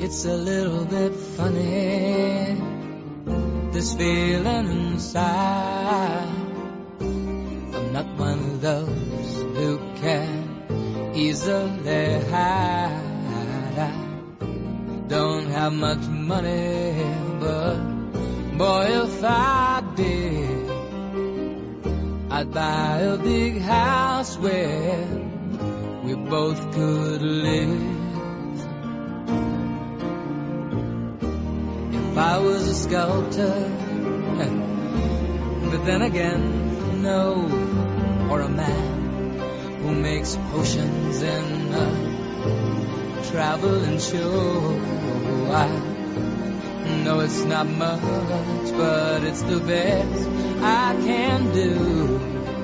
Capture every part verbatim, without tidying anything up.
It's a little bit funny, this feeling inside. I'm not one of those who can easily hide. I don't have much money, but boy, if I did, I'd buy a big house where we both could live. If I was a sculptor, but then again, no, or a man who makes potions in a traveling show. I know it's not much, but it's the best I can do.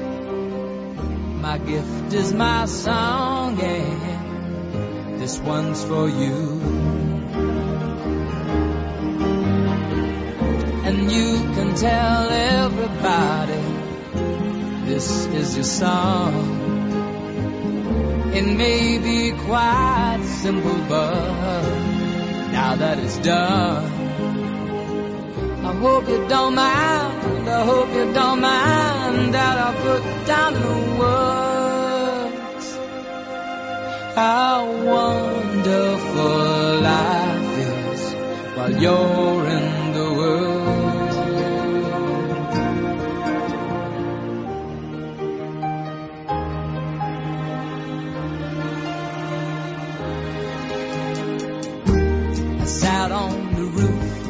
My gift is my song, and this one's for you. And you can tell everybody this is your song. It may be quite simple, but now that it's done, I hope you don't mind, I hope you don't mind that I put down the words how wonderful life is while you're in the world. I sat on the roof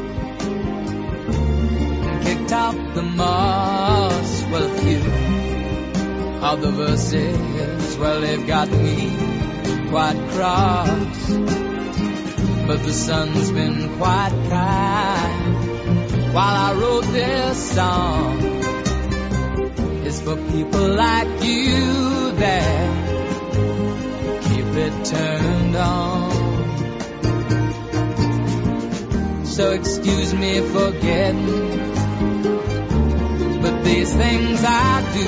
and kicked out the moss. Well, a few of the verses, well, they've got me quite cross, but the sun's been quite kind while I wrote this song. It's for people like you that keep it turned on. So excuse me for getting, but these things I do,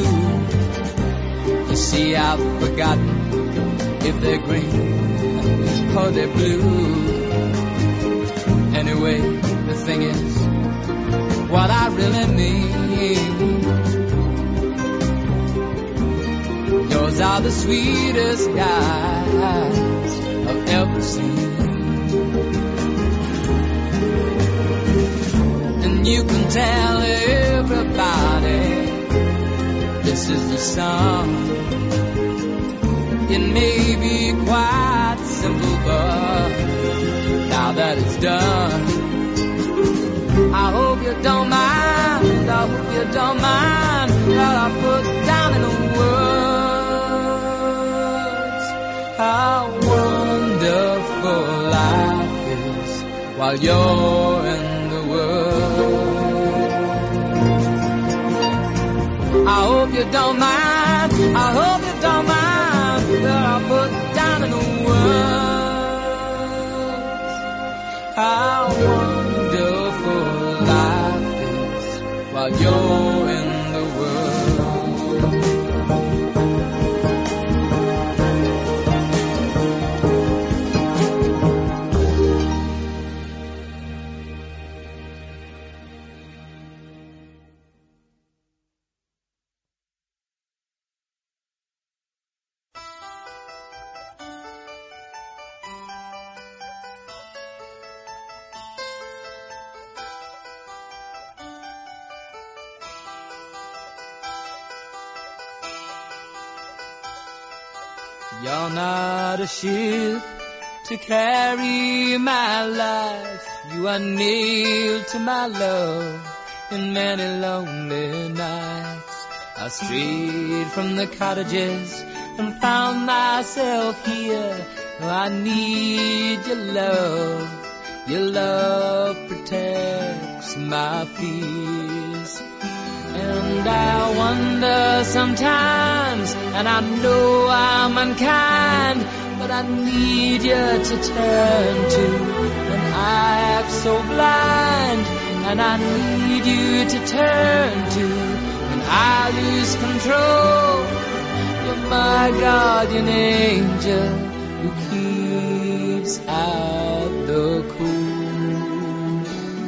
you see, I've forgotten if they're green or they're blue. Anyway, the thing is, what I really mean, yours are the sweetest eyes I've ever seen. And you can tell everybody this is the song. It may be quite simple, but now that it's done, I hope you don't mind, I hope you don't mind that I put down in the words how wonderful life is while you're in the world. I hope you don't mind, I hope you don't mind that I put down in the words how wonderful life is while you're in the You're not a ship to carry my life. You are nailed to my love in many lonely nights. I strayed from the cottages and found myself here. Oh, I need your love. Your love protects my fears. And I wonder sometimes, and I know I'm unkind, but I need you to turn to when I act so blind. And I need you to turn to when I lose control. You're my guardian angel, who keeps out the cold.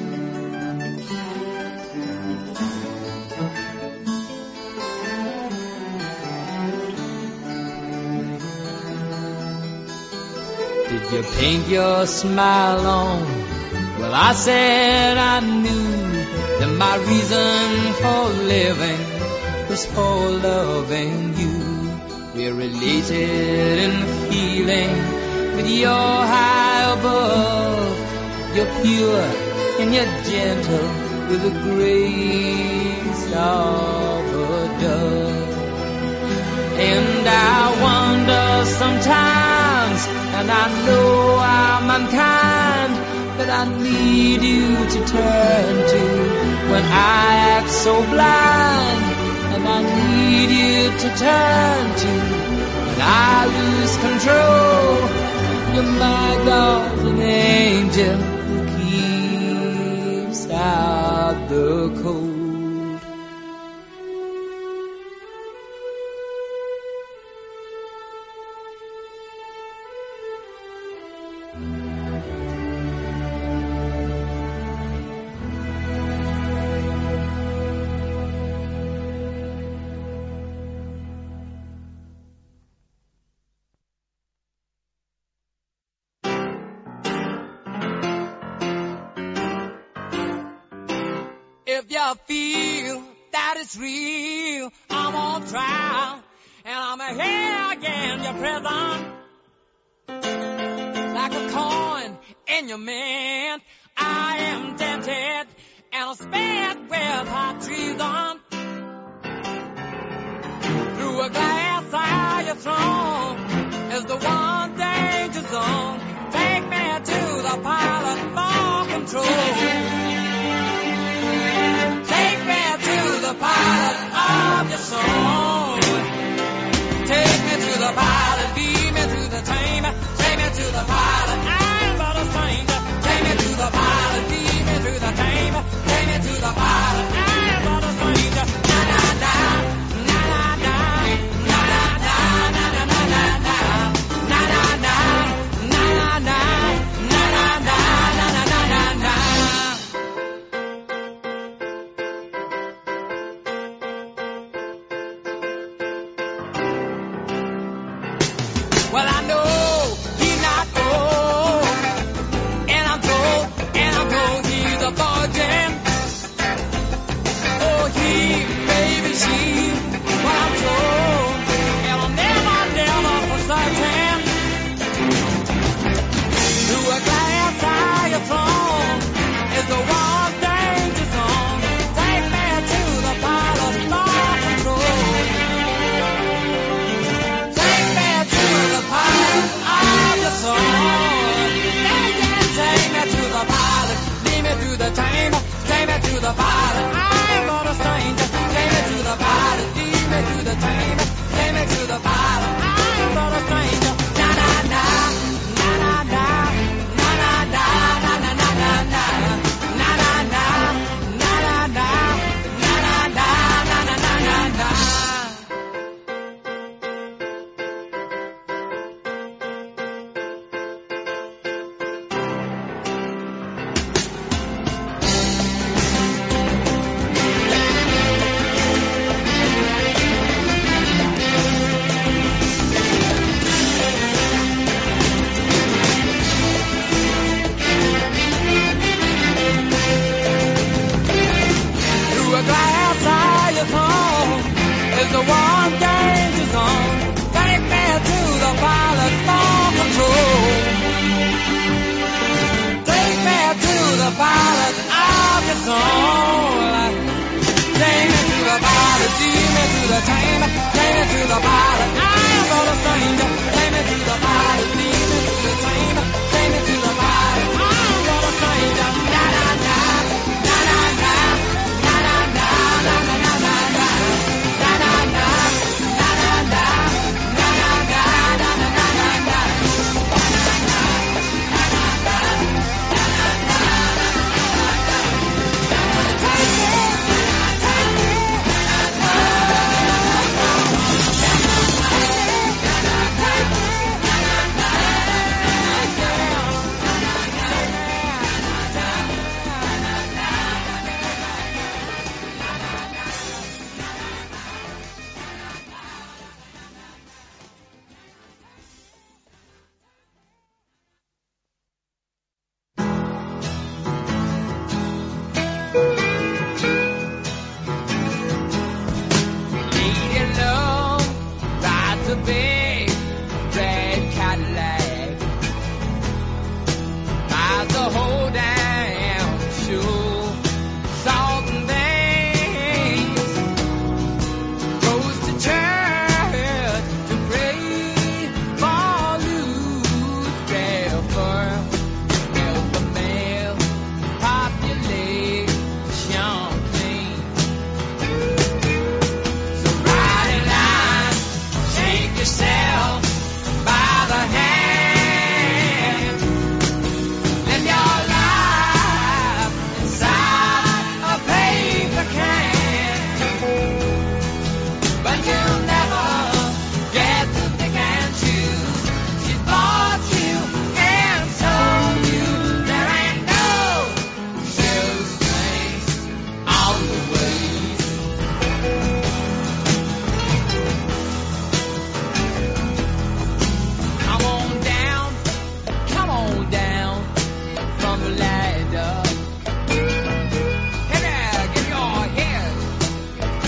Did you paint your smile on? Well, I said I knew that my reason for living was for loving you. We're related in feeling, but you're high above. You're pure and you're gentle with the grace of a dove. And I wonder sometimes, and I know I'm unkind, but I need you to turn to when I act so blind. And I need you to turn to when I lose control. You're my guardian angel who keeps out the cold. If you feel that it's real, I'm on trial, and I'm here again, your prison. Like a coin in your mint, I am tempted, and I'm spared with hot treason. Through a glass eye, your throne is the one danger zone. Take me to the pilot for control. The pilot of your soul. Take me to the pilot, lead me to the chamber. Take me to the pilot, I'm but a stranger. Take me to the pilot, lead me to the chamber. Take me to the pilot, I'm but a stranger. Na na na, na na na, na na na, na na na na na, na na na, na na na, na na na, na na na na na. Well, I know he's not old, and I'm told, and I'm told he's a virgin. Oh, he, baby, she, well, I'm told, and I'll never, never for certain. Through a glass eye, your throne is the one danger zone. Take me to the pilot for control. Pilot of your soul. Yeah, yeah, take me to the pilot, lead me to the chamber. Take me to the pilot, I'm not a stranger. Take me to the pilot, lead me to the chamber. Take me to the pilot, I'm not a stranger. Na na na, na na na, na na na, na na na na na, na na na, na na na, na na na, na na na na na. The one danger zone. Take me to the pilot for control. Take me to the pilot of your soul. Take me to the pilot, lead me to the chamber. Take me to the pilot, I'm not a stranger. Take me to the pilot, lead me to the chamber. Take me to the pilot, I'm not a stranger. Na na na, na na na, na na na, na na na na na. Na na na, na na na, na na na, na na na na na. Take it, take it.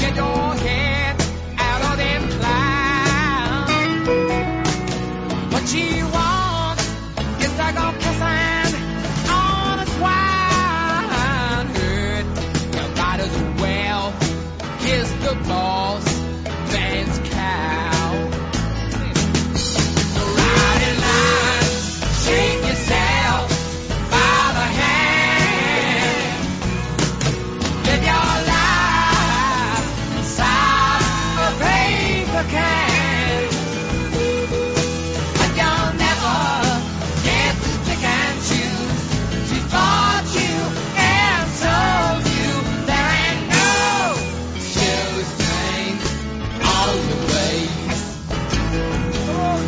get your head out of them clouds. What she wants is to go kissing on a swine herd. You might as well kiss the boss man's cow. So ride in line, shake yourself by the hand. Live your life inside a paper can. And you'll never get to pick and choose. She bought you and sold you. There ain't no shoestring all the way. Oh,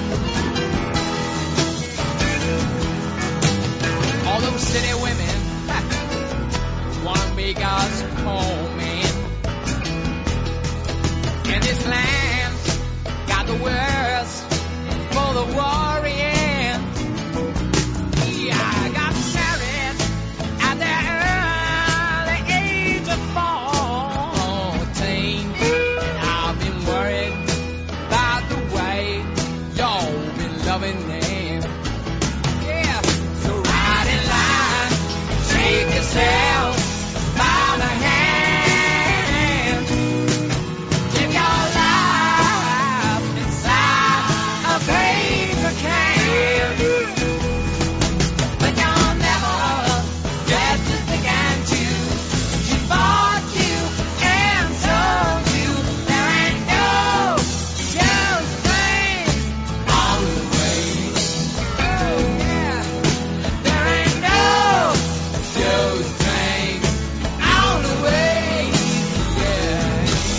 yeah. All those city women wanna make us home, man. And this land's got the worst for the worrying. Yeah, I got married at the early age of fourteen. And I've been worried about the way y'all been loving them. Yeah, so ride in line, shake yourself by the hand. Live your life inside a paper can. But you'll never get to pick and choose. She bought you and sold you. There ain't no shoestring on the way. Oh yeah, there ain't no shoestring on the way. Yeah.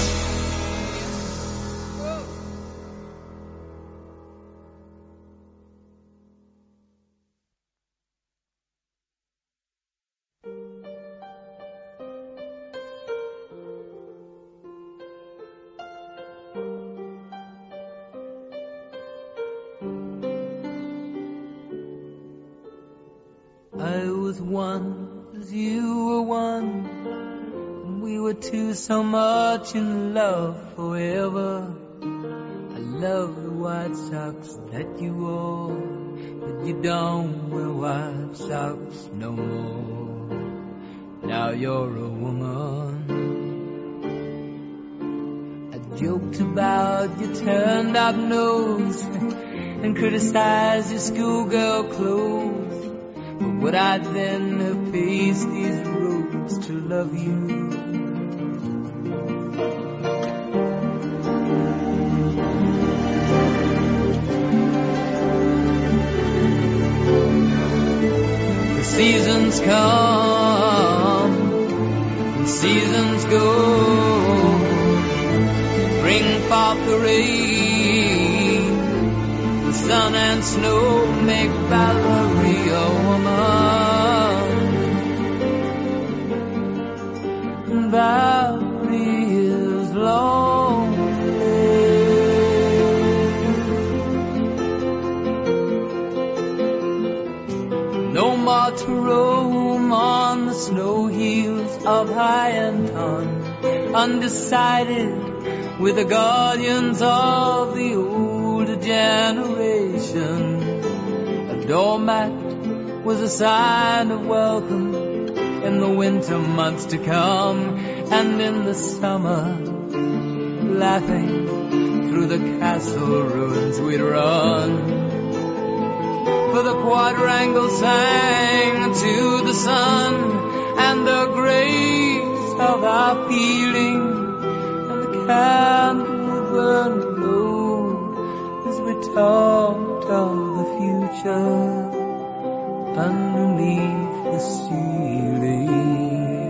I was one as you were one, and we were two so much in love forever. I love the white socks that you wore, but you don't wear white socks no more. Now you're a woman. I joked about your turned up nose and criticized your schoolgirl clothes. But would I then have faced these roads to love you? The seasons come, and seasons go, bring forth the rain, the sun and snow make Valerie a woman. And Valerie is lonely. No more to roam on the snow hills of Hyanton, undecided with the guardians of the older generation. A doormat was a sign of welcome in the winter months to come, and in the summer, laughing through the castle ruins we'd run. For the quadrangle sang to the sun and the grace of our feeling, and the candle would burn low as we talked of the future underneath the ceiling.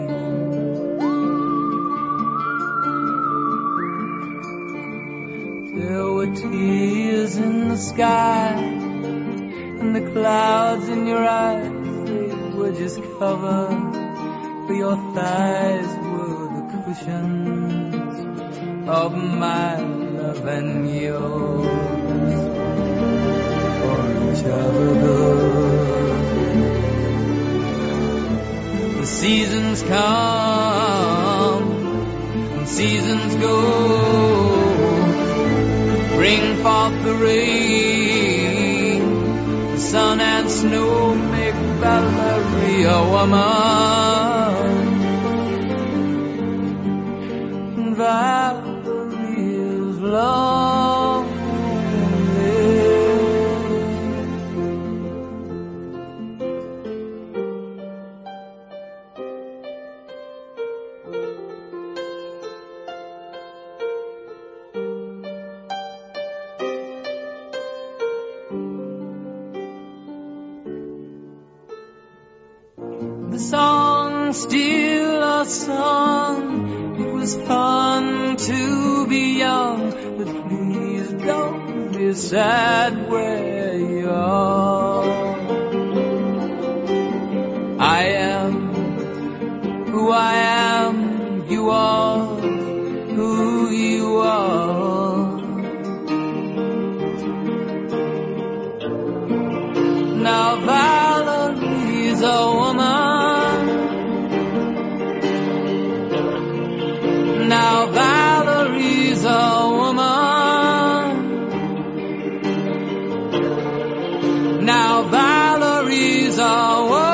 There were tears in the sky, and the clouds in your eyes, they were just cover, for your thighs were the cushions of my love and yours for each other. The seasons come, seasons go, bring forth the rain, the sun and snow make Valerie a woman. Valerie is lonely. The song, still a song. It was fun to be young, but please don't be sad where you are. I am who I am. You are who you are. Now Valerie's a woman. Now Valerie's a woman. Now Valerie's a woman.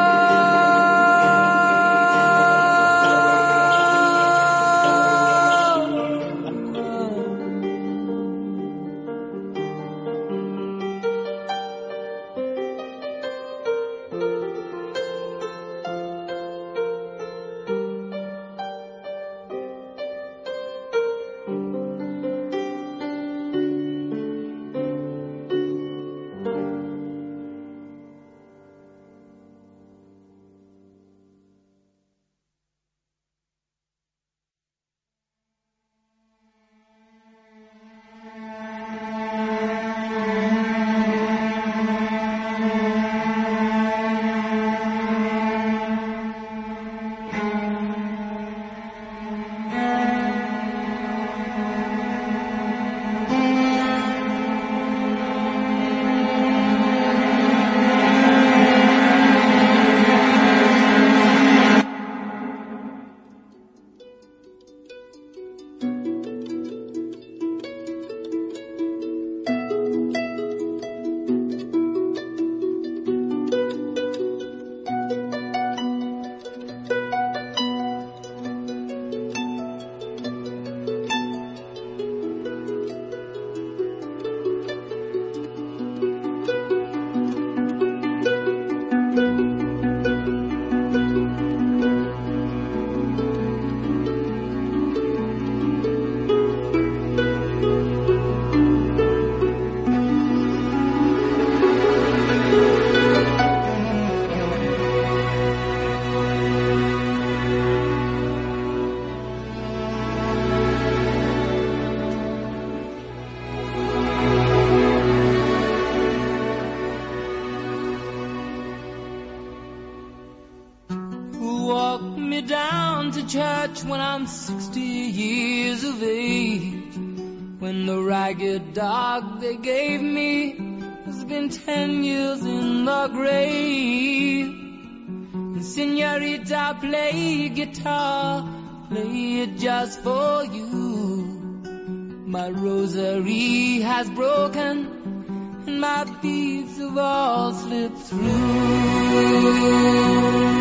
When I'm sixty years of age, when the ragged dog they gave me has been ten years in the grave. And señorita, play guitar, play it just for you. My rosary has broken and my beads have all slipped through.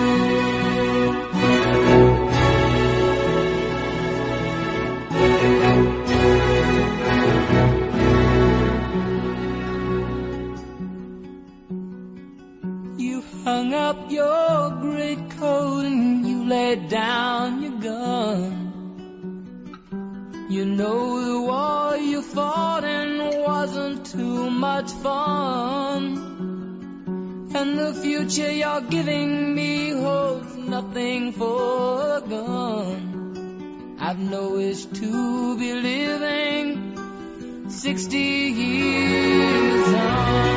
Hung up your great coat and you laid down your gun. You know the war you fought in wasn't too much fun, and the future you're giving me holds nothing for a gun. I've no wish to be living sixty years on.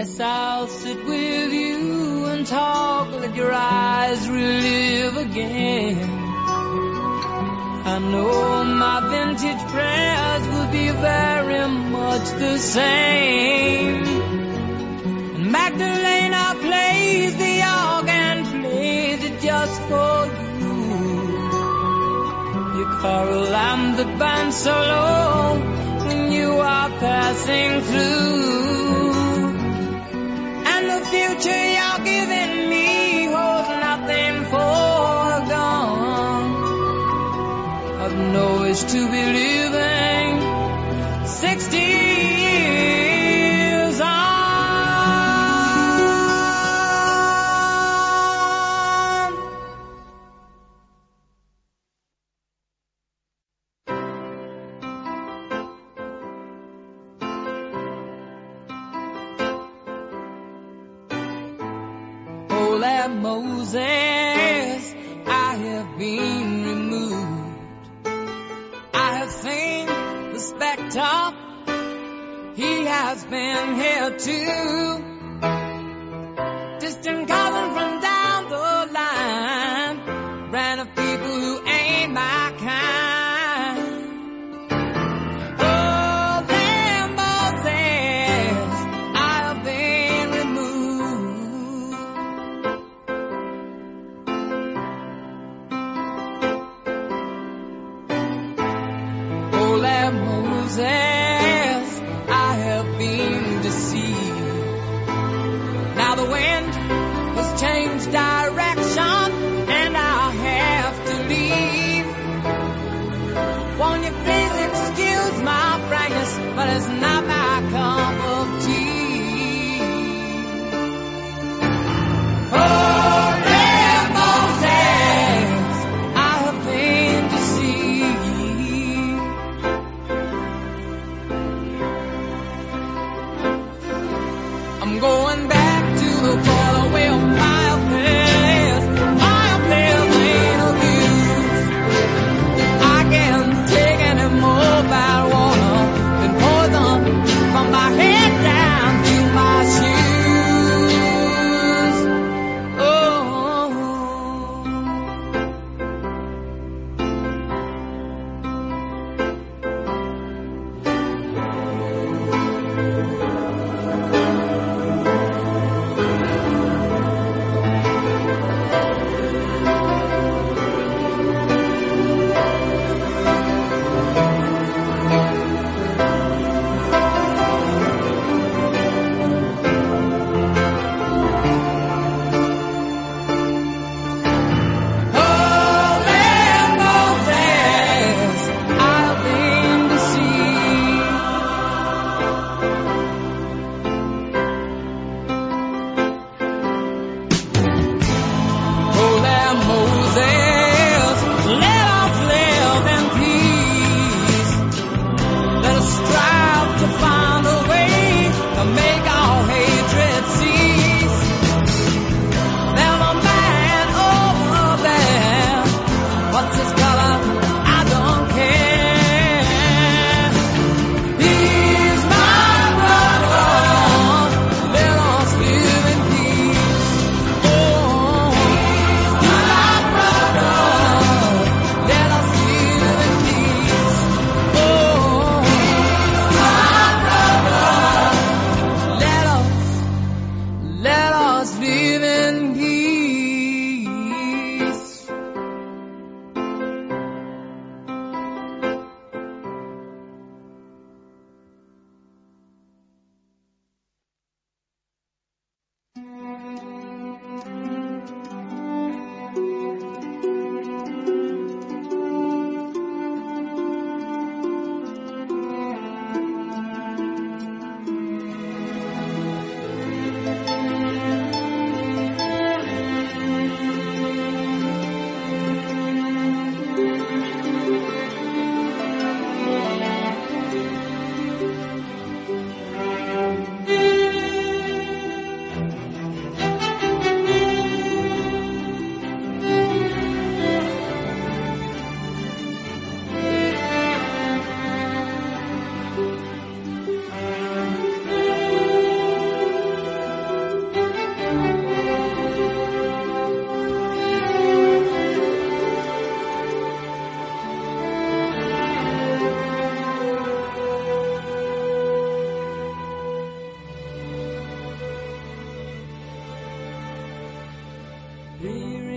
Yes, I'll sit with you and talk, let your eyes relive again. I know my vintage prayers will be very much the same. And Magdalena plays the organ, plays it just for you. You caroline that band so low when you are passing through. And the future you're giving me holds nothing foregone. I've no wish to be living sixty years on. Oh, that Moses, I have been removed. I have seen the spectre, he has been here too. Distant cousin from down the line, brand of people who ain't my kind. Oh, there Moses, I have been removed. Oh, there Moses, I have been deceived. Now the wind has changed direction and I'll have to leave. Won't you please excuse my frankness, but it's not my cup of tea. Oh, there Moses, I have been deceived.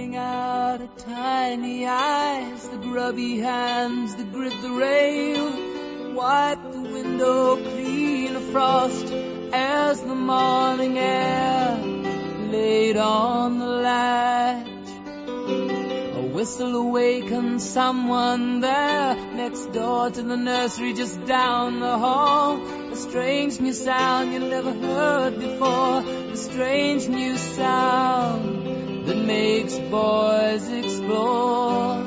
staring out at tiny eyes, the grubby hands that grip the rail, wipe the window clean of frost as the morning air laid on the latch. A whistle awakens someone there, next door to the nursery just down the hall. A strange new sound you never heard before, a strange new sound that makes boys explore.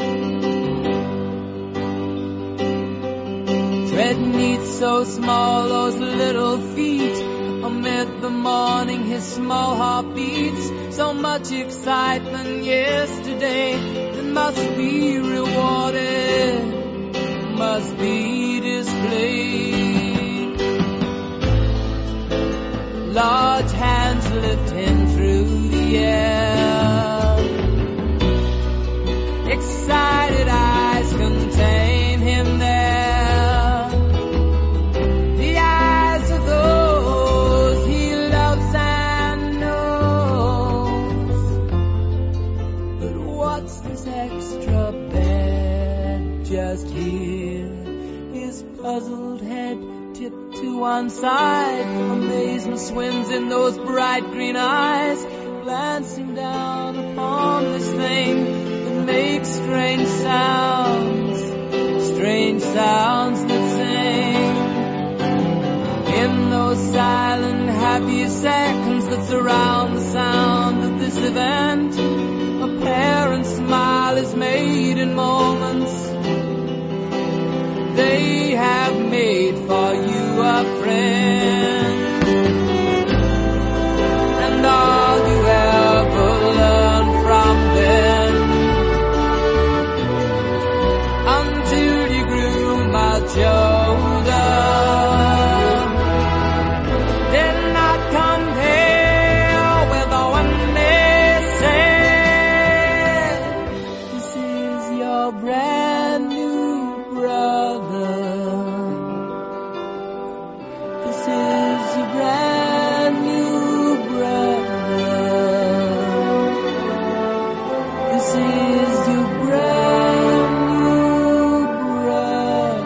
Tread neat, so small, those little feet. Amid the morning, his small heart beats. So much excitement yesterday that must be rewarded, must be displayed. Large hands lift him through the air. Excited eyes contain him there. Puzzled head tipped to one side, amazement swims in those bright green eyes, glancing down upon this thing that makes strange sounds, strange sounds that sing. In those silent, happy seconds that surround the sound of this event, a parent's smile is made in moments. They have made for you a friend, and all you ever learn from them, until you grew much older, did not compare with the one they said. This is your brand new brother. This is your brand new brother. This is your brand new brother.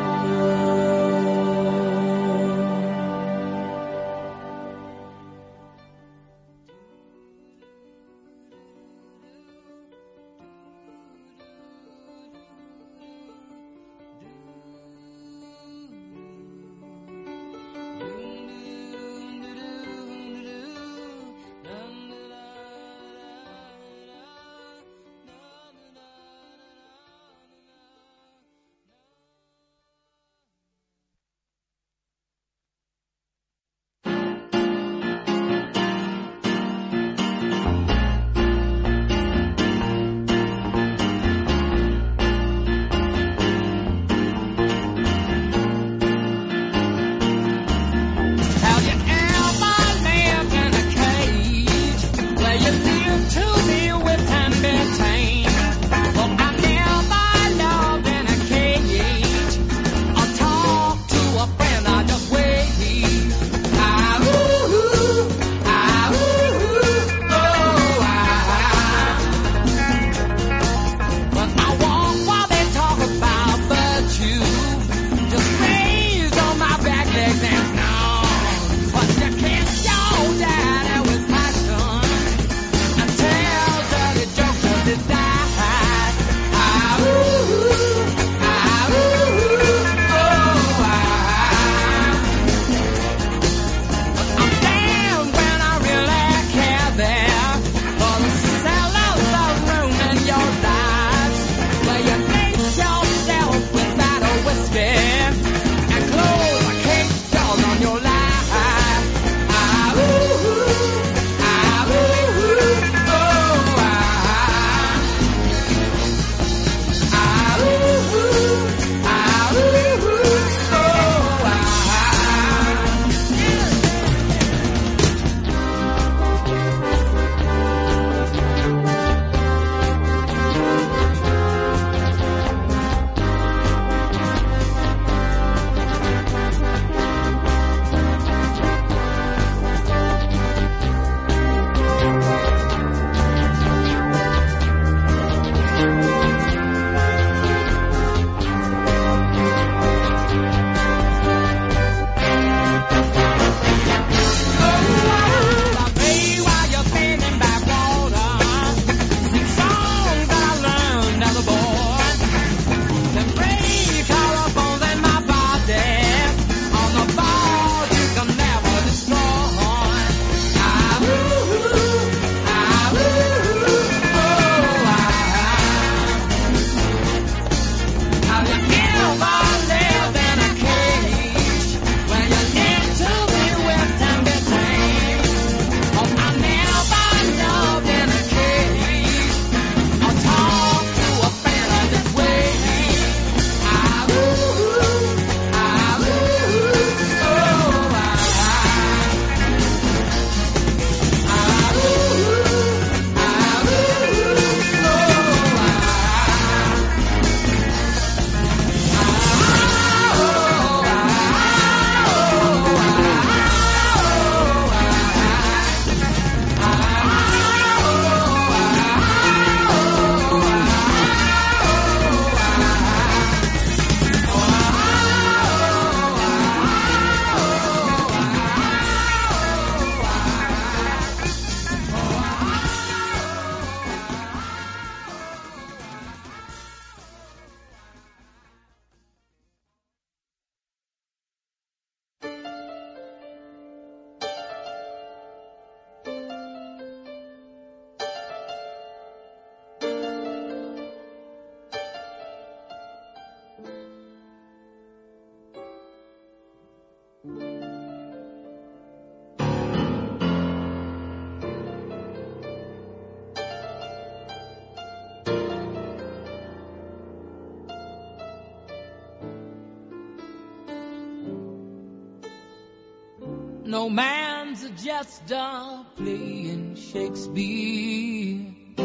No man's a jester playing Shakespeare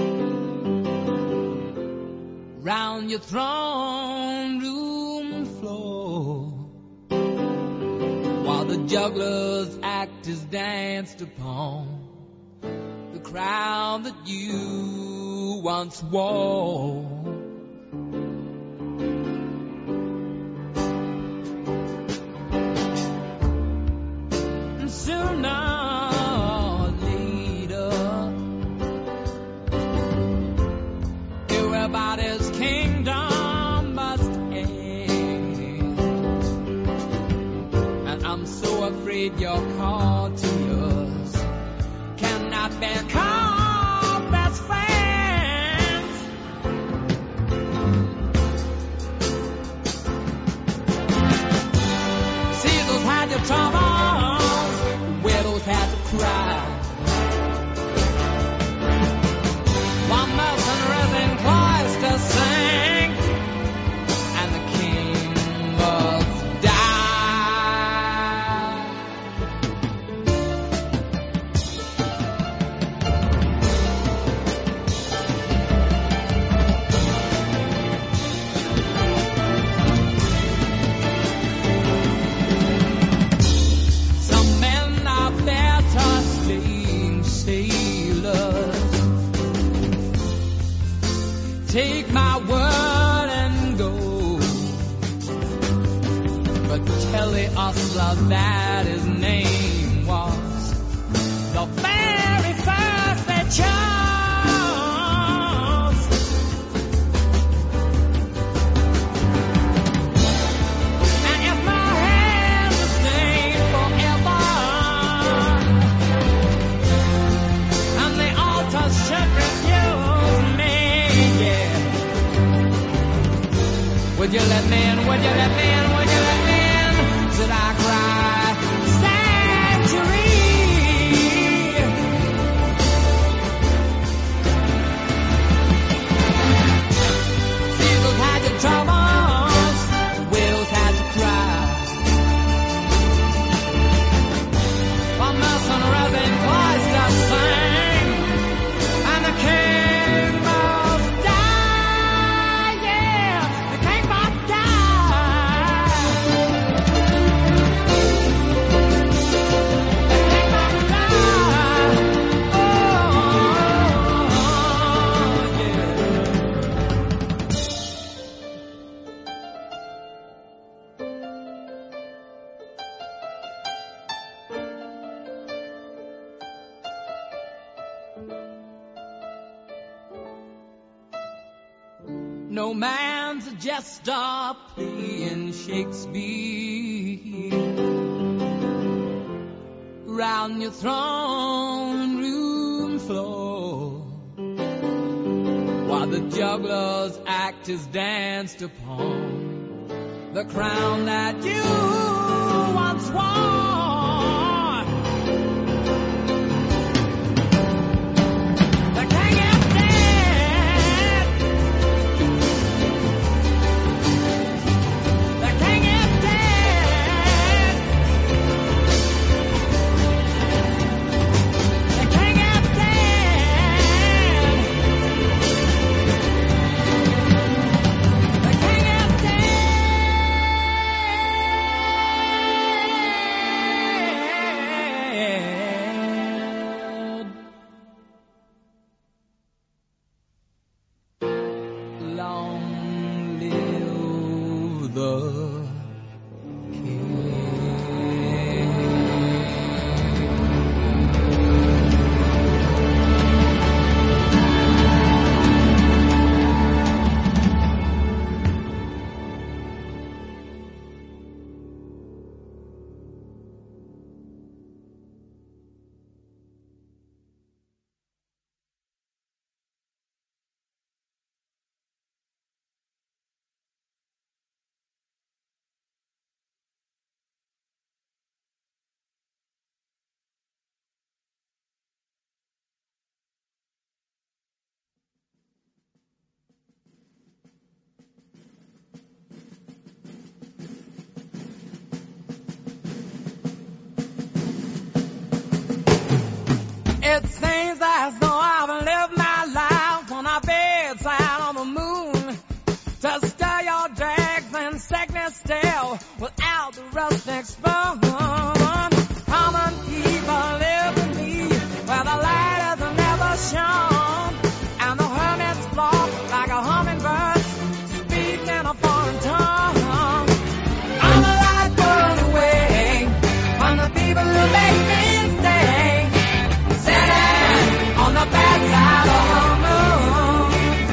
round your throne room floor, while the juggler's act is danced upon the crown that you once wore. And sooner or later, everybody's kingdom must end, and I'm so afraid your courtiers cannot become best friends. Caesar's had your troubles, widows had to cry, while mercenaries in cloisters sing, and the king must die. Some men are better slaying sailors. Take my word and go. But tell the ostler that his name was the very first they chose. And if my hands are stained forever, and the altar should refuse me, yeah, would you let me in, would you let me in, would you let me in? Should I cry sanctuary? Caesar's had your troubles, widows had to cry, while mercenaries in cloisters sing, and the king must die, yeah, the king must die. The king must die. Oh, yeah. No man's a jester playing Shakespeare round your throne room floor, while the juggler's act is danced upon the crown that you once wore. side on the moon to stir your dregs and sickness still without the rustic spoon. Common people live with me where the light is never shone, and the hermits flock like a hummingbird speak in a foreign tongue. I'm a light world away from the people who make me stay, sitting on the bad side of the moon.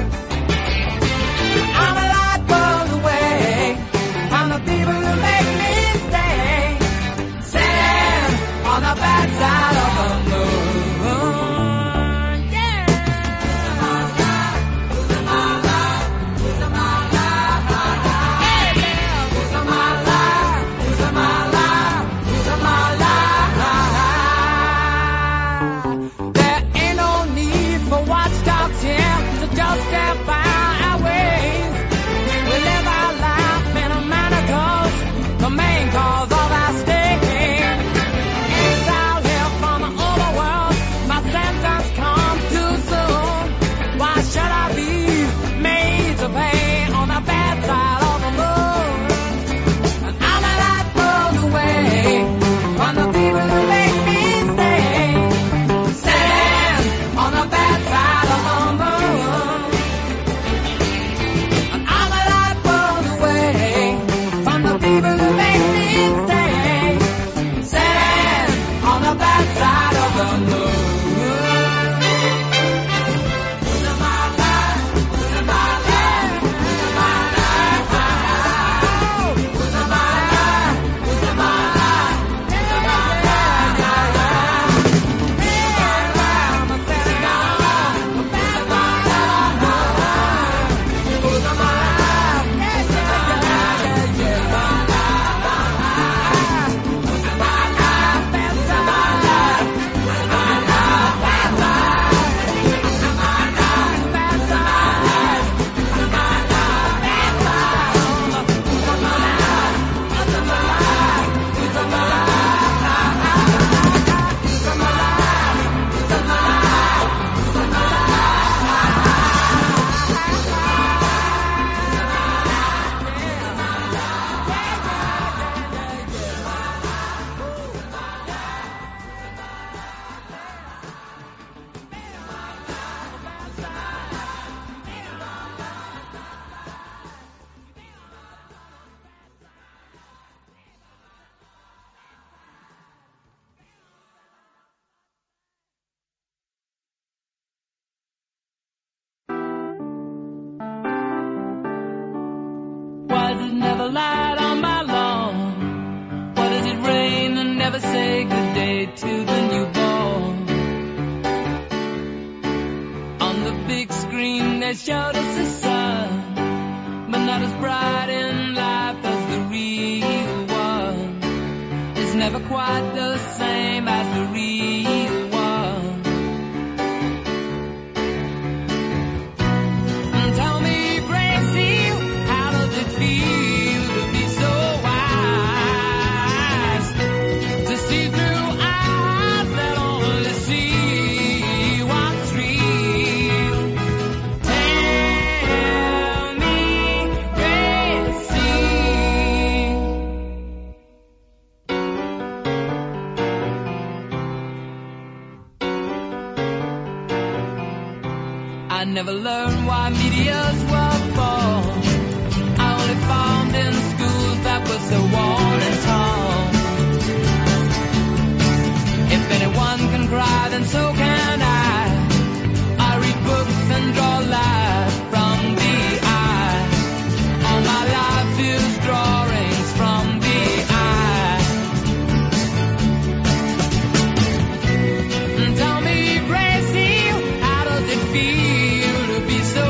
I'm a light world away from the people who make me stay, sitting on the bad side of the moon. Just step by our ways. We live our life in a manacles, the main cause of our stay. Exile here from the overworld, my sentence come too soon. Why should I be made to pay on the bad side of the moon? And I'm a light world away from the people who make me stay, stand on the bad side of the moon. People who make me stay, sitting on the bad side of the moon. Losing my life, losing my life, losing my life, losing my life, losing my life, losing my life, I'm sitting on the bad side of the moon. Losing my life, yeah, yeah, yeah. Why does it never light on my lawn? Why does it rain and never say good day to the newborn? On the big screen they showed us the sun, but not as bright in life as the real one. It's never quite the same as the real one. And tell me, Gracie, how does it feel to be so wise, to see through eyes that only see what's real? Tell me, Gracie. I never learned why meteors were born. I only farmed in schools that were so worn and torn. If anyone can cry, then so can I. I read books and draw light from the eye. All my life is drawings from the eye. And tell me, Gracie, how does it feel to be so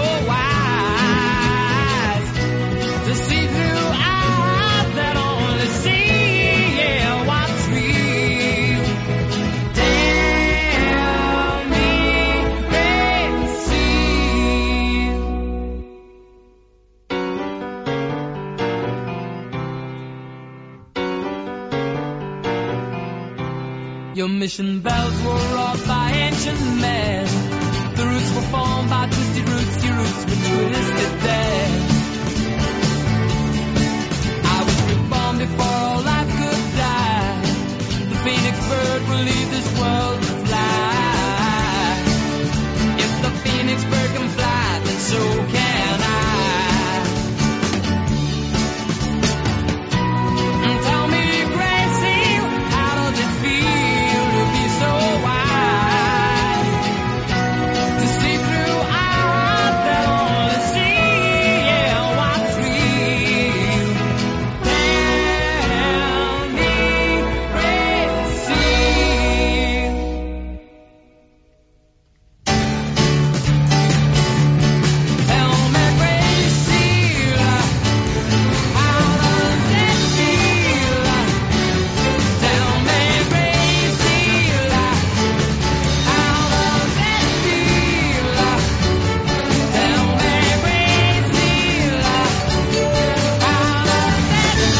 wise, to see through eyes that only see, yeah, what's real? Tell me, Gracie. Your mission bells were wrought by ancient men. The roots were formed by twisted roots, your roots were twisted there. I was reborn before all life could die. The phoenix bird will leave this world to fly. If the phoenix bird can fly, then so can I. Tell me, Gracie, how does it feel to be so wise? To see through eyes that only see, yeah, what's real. Tell me, Gracie. Tell me, Gracie, how does it feel? Tell me, Gracie, how does it feel? Tell me, Gracie, how does it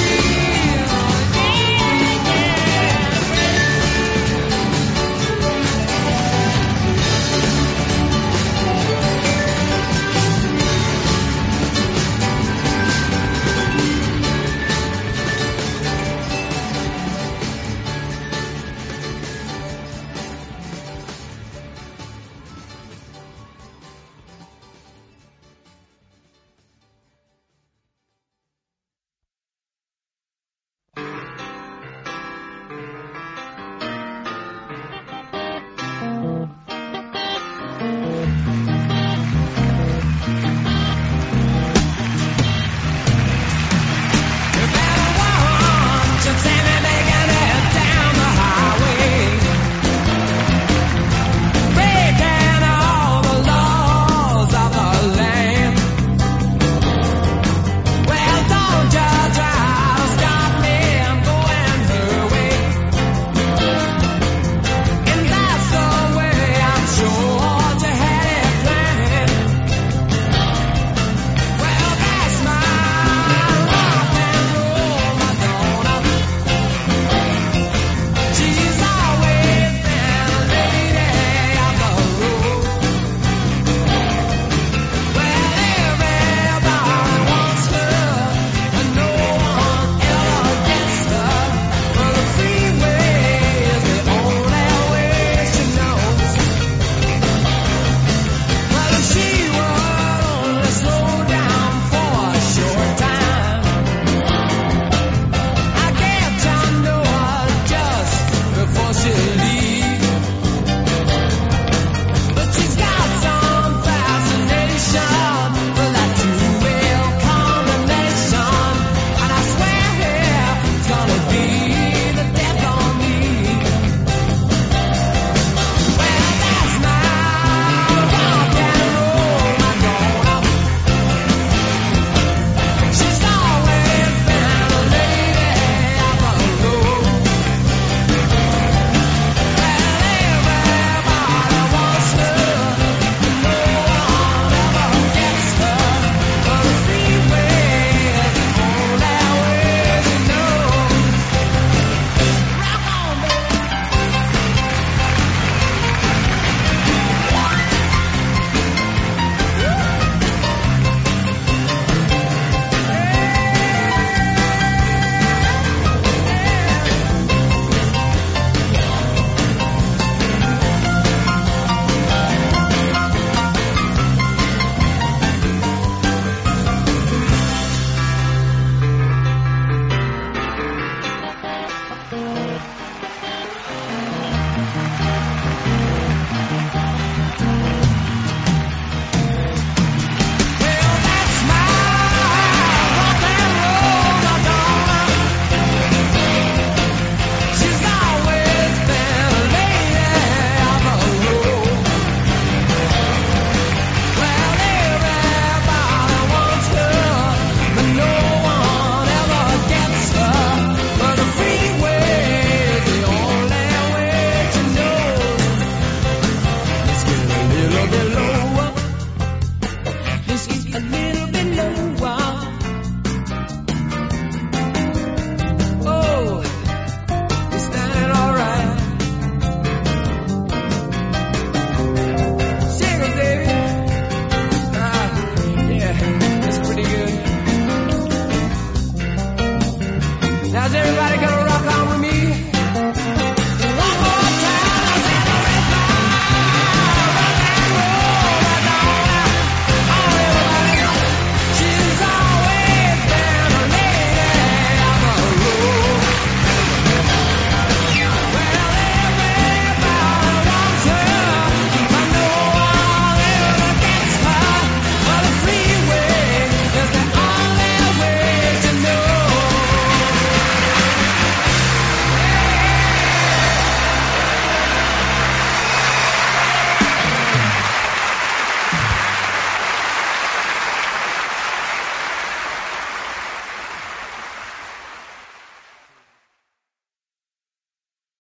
a little bit lower.